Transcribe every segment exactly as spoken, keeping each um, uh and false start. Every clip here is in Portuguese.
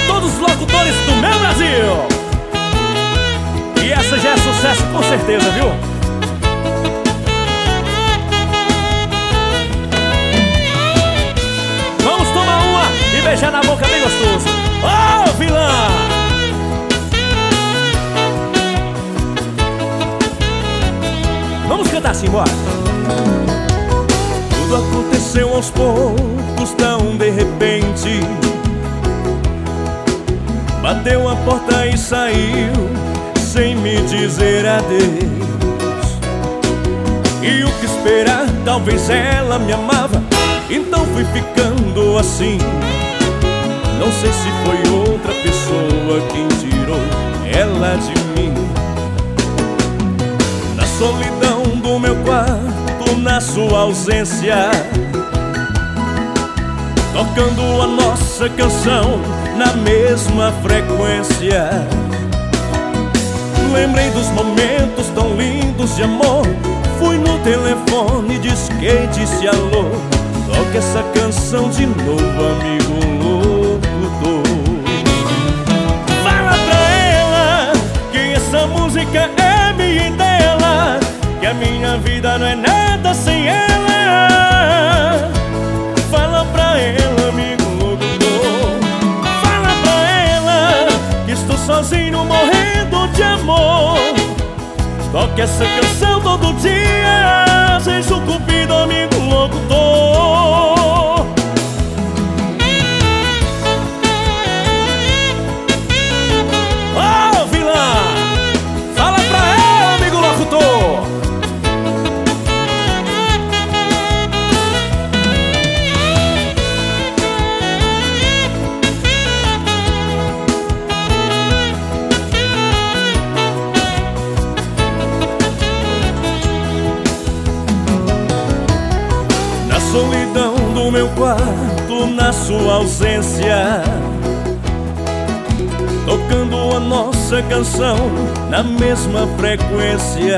todos os locutores do meu Brasil. E essa já é sucesso com certeza, viu? Vamos tomar uma e beijar na boca bem gostoso. Ô, oh, vilã! Vamos cantar assim, bora. Tudo aconteceu aos poucos, tão de repente. Bateu a porta e saiu sem me dizer adeus. E o que esperar? Talvez ela me amava, então fui ficando assim. Não sei se foi outra pessoa quem tirou ela de mim. Na solidão do meu quarto, na sua ausência, tocando a nossa canção na mesma frequência. Lembrei dos momentos tão lindos de amor. Fui no telefone, disquei, disse alô. Toque essa canção de novo, amigo locutor. Fala pra ela que essa música é minha e dela, que a minha vida não é nada sem ela. Fala pra ela, amigo locutor. Fala pra ela que estou sozinho morrendo de amor. Toque essa canção todo dia, seja o cupido, amigo locutor. Ô, vilã! Fala pra ela, amigo locutor. Solidão do meu quarto, na sua ausência, tocando a nossa canção na mesma frequência.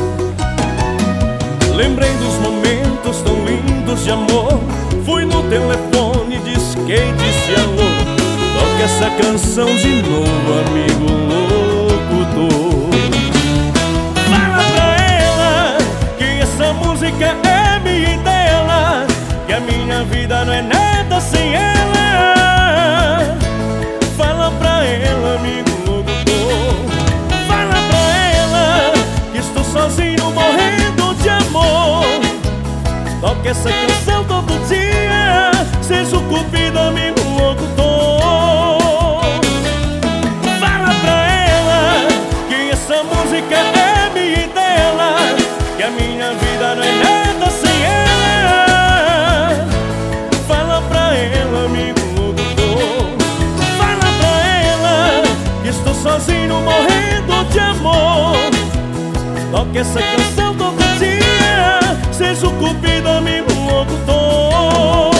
Lembrei dos momentos tão lindos de amor. Fui no telefone, disquei, disse alô. Toque essa canção de novo, amigo locutor. Fala pra ela que essa música é minha e dela, que a minha vida não é nada sem ela. Fala pra ela, amigo locutor. Fala pra ela que estou sozinho morrendo de amor. Toque essa canção todo dia, seja o cupido, amigo locutor. Fala pra ela que essa música é minha e dela, que a minha vida não é nada sem ela. Fala pra ela, amigo locutor. Fala pra ela que estou sozinho morrendo de amor. Toque essa canção todo dia, seja o cupido, amigo locutor.